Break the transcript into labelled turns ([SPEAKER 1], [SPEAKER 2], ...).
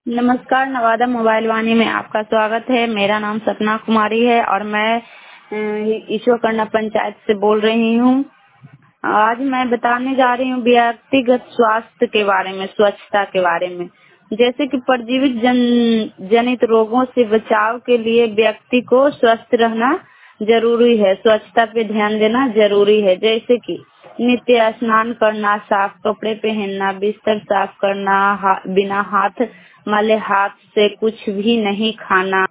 [SPEAKER 1] नमस्कार, नवादा मोबाइल वाणी में आपका स्वागत है। मेरा नाम सपना कुमारी है और मैं ईश्वरकन्या पंचायत से बोल रही हूँ। आज मैं बताने जा रही हूँ व्यक्तिगत स्वास्थ्य के बारे में, स्वच्छता के बारे में। जैसे कि परजीवी जनित रोगों से बचाव के लिए व्यक्ति को स्वस्थ रहना जरूरी है, स्वच्छता पे ध्यान देना जरूरी है। जैसे कि नित्य स्नान करना, साफ कपड़े पहनना, बिस्तर साफ करना, बिना हाथ मले हाथ से कुछ भी नहीं खाना।